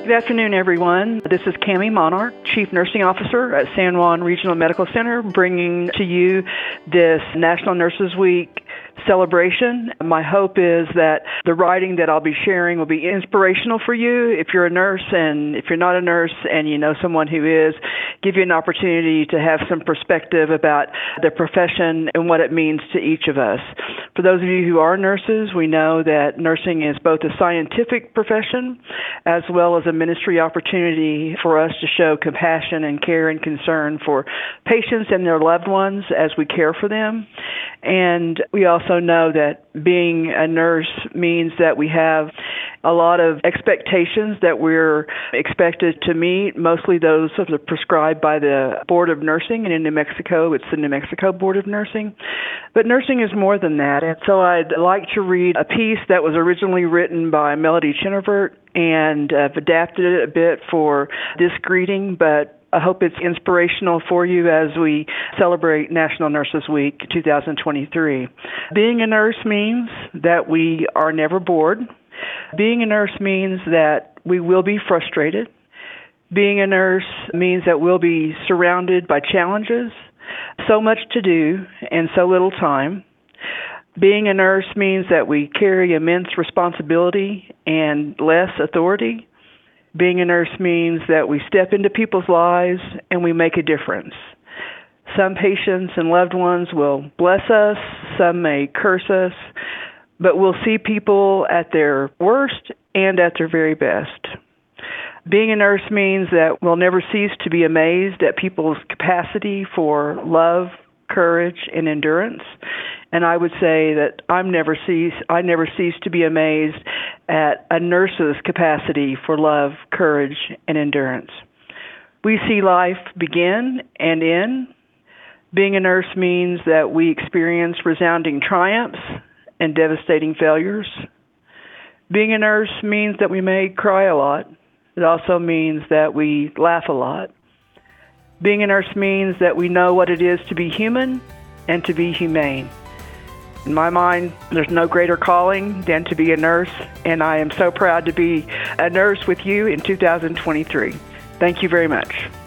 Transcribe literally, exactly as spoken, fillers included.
Good afternoon, everyone. This is Cami Monarch, Chief Nursing Officer at San Juan Regional Medical Center, bringing to you this National Nurses Week celebration. My hope is that the writing that I'll be sharing will be inspirational for you. If you're a nurse, and if you're not a nurse and you know someone who is, give you an opportunity to have some perspective about the profession and what it means to each of us. For those of you who are nurses, we know that nursing is both a scientific profession as well as a ministry opportunity for us to show compassion and care and concern for patients and their loved ones as we care for them. And we also know that being a nurse means that we have a lot of expectations that we're expected to meet, mostly those that are prescribed by the Board of Nursing, and in New Mexico, it's the New Mexico Board of Nursing. But nursing is more than that, and so I'd like to read a piece that was originally written by Melody Chinnervert, and I've adapted it a bit for this greeting, but I hope it's inspirational for you as we celebrate National Nurses Week two thousand twenty-three. Being a nurse means that we are never bored. Being a nurse means that we will be frustrated. Being a nurse means that we'll be surrounded by challenges, so much to do and so little time. Being a nurse means that we carry immense responsibility and less authority. Being a nurse means that we step into people's lives and we make a difference. Some patients and loved ones will bless us, some may curse us, but we'll see people at their worst and at their very best. Being a nurse means that we'll never cease to be amazed at people's capacity for love, courage, and endurance. And I would say that I'm never cease, I never cease to be amazed at a nurse's capacity for love, courage, and endurance. We see life begin and end. Being a nurse means that we experience resounding triumphs and devastating failures. Being a nurse means that we may cry a lot. It also means that we laugh a lot. Being a nurse means that we know what it is to be human and to be humane. In my mind, there's no greater calling than to be a nurse, and I am so proud to be a nurse with you in two thousand twenty-three. Thank you very much.